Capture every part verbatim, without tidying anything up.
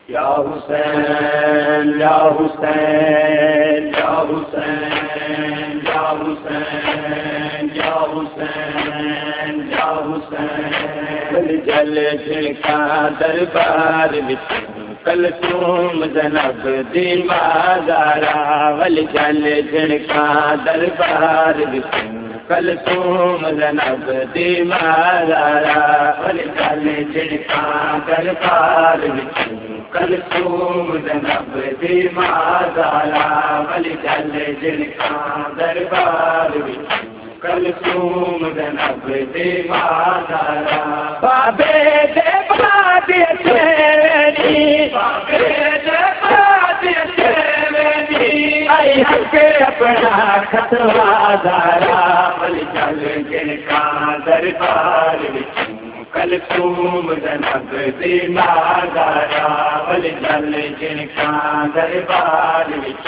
या हुसैन या हुसैन या हुसैन या हुसैन या हुसैन या हुसैन जल जिनका दरबार विच कलसूम ज़नब दी माज़ारा वल जल जिनका दरबार विच कलसूम ज़नब दी माज़ारा वल जल जिनका दरबार विच कलसूम ज़नब दी माज़ारा वल जल जिनका दरबार विच कलसूम ज़नब दी माज़ारा बाबे दे बादे तेरी बाबे दे बादे तेरी आई हक अपना खतवा दारा वल जल जिनका दरबार विच कलसूम ज़नब दी माज़ारा वल जल जिनका दरबार विच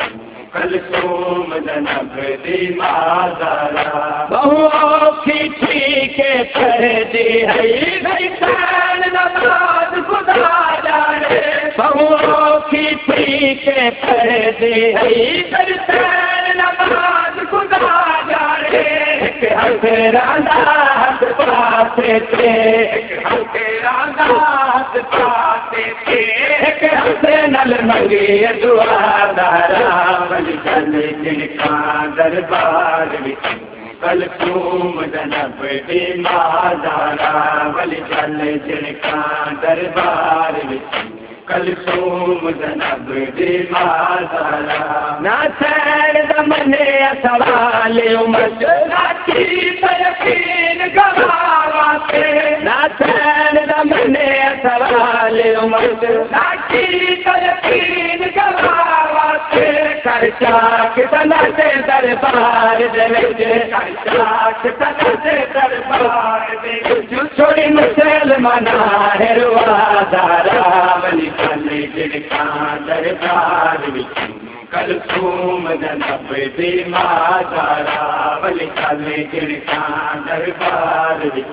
कलसूम ज़नब दी माज़ारा बहुओं की ठीक कर दी है शैतान नमाज खुदा जाने बहुओं की ठीक कर दी है शैतान नमाज खुदा जाने हक रांदा हक पाते थे हक रांदा हक पाते थे हक नल मंगे दुआ दारा वल जल जिनका दरबार विच कलसूम ज़नब दी माज़ारा वल जल जिनका दरबार विच कलसूम ज़नब दी माज़ारा ना सैन दमने सवाल उमत राखी यकीन गवाते ना सैन दमने सवाल उमत राखी यकीन गवाते कर चाक तनते दरबार दे विच कर चाक तनते दरबार दे विच छोड़ी मुसलमाना है रुआदारा वल जल जिनका दरबार विच कलसूम ज़नब दी माज़ारा वल जल जिनका दरबार विच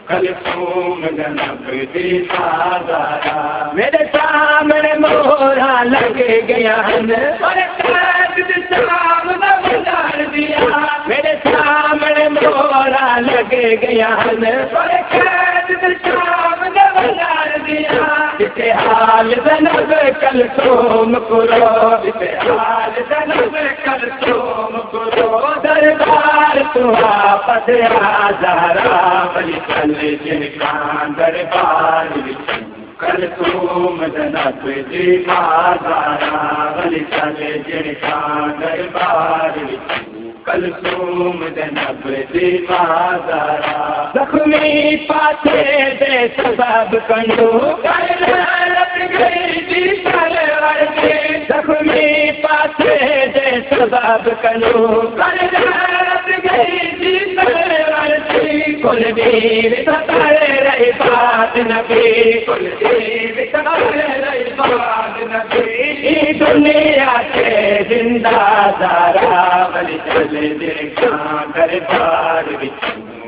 कलसूम ज़नब दी माज़ारा मेरे सामने मोहरा लग गया और कैद सामने बजार दिया मेरे सामने मोहरा लग गया और कैद सामने बजार दिया इसे हाल ज़नब कलसूम करो इसे हाल ज़नब कलसूम करो दरबार तू वापस आज़ारा वल जल जिनका दरबार विच कलसूम ज़नब दी माज़ारा वल जल जिनका दरबार विच कलसूम ज़नब दी माज़ारा ज़ख्मी पासे दे सबब कंडू कर लग गई दी सरवर के ज़ख्मी पासे दे सबब कंडू कर लग गई दी सरवर की कुल वीर सताए रही बात नबी कुल वीर सताए रही बात नबी दुनिया के जिंदा दारा वल जल जिनका दरबार विच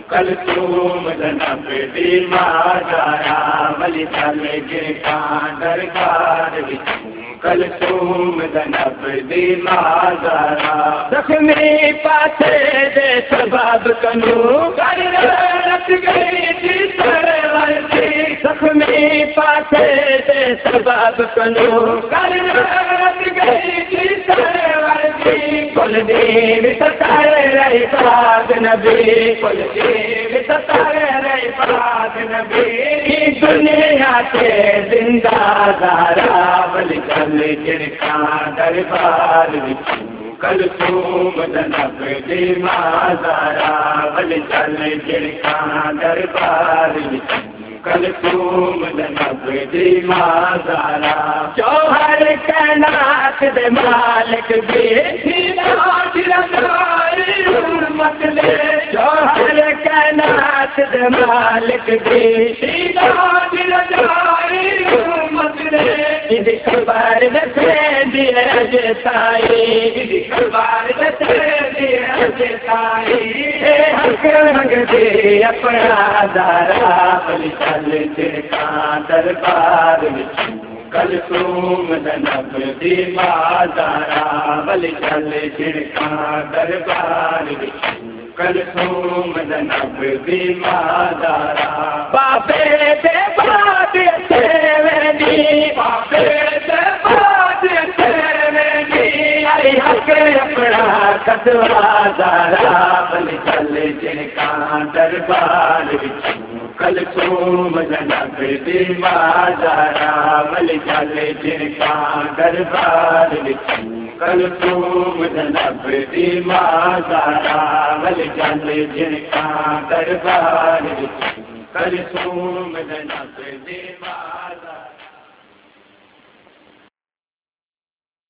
कलसूम ज़नब दी माज़ारा वल जल जिनका दरबार विच कलसूम ज़नब दी माज़ारा ज़ख्मी पासे दे सबब कंडू कर लग गई दी सरवर की ज़ख्मी पासे दे सबब कंडू कर लग गई दी सरवर की कुल देव सताए रही बात नबी कुल देव सताए रही बात नबी दुनिया के जिंदा दारा वल जल जिनका दरबार विच कलसूम ज़नब दी माज़ारा वल जल जिनका दरबार विच कलसूम ज़नब दी माज़ारा चौहर कैनात दे मालिक भी हुर्मत ले चौहर कैनात दे मालिक भी हुर्मत ले इदी खबर दसे दी अजताई इदी खबर दसे दी अजताई हक रंग दे अपना दारा वल जल जिनका दरबार विच कलसूम जनब दी बाज़ारा वल चल झिड़का दरबार विचूं कलसूम जनब दी बाज़ारा बाबे दे बाद अचे वेंदी बाबे दे बाद अचे वेंदी आई हक अपना कदवादारा वल चल झिड़का दरबार विचूं कलसूम जनब दी बाज़ारा वल चल झिड़का दरबार विचूं कलसूम जनब दी बाज़ारा वल चल झिड़का दरबार विचूं कलसूम जनब दी बाज़ारा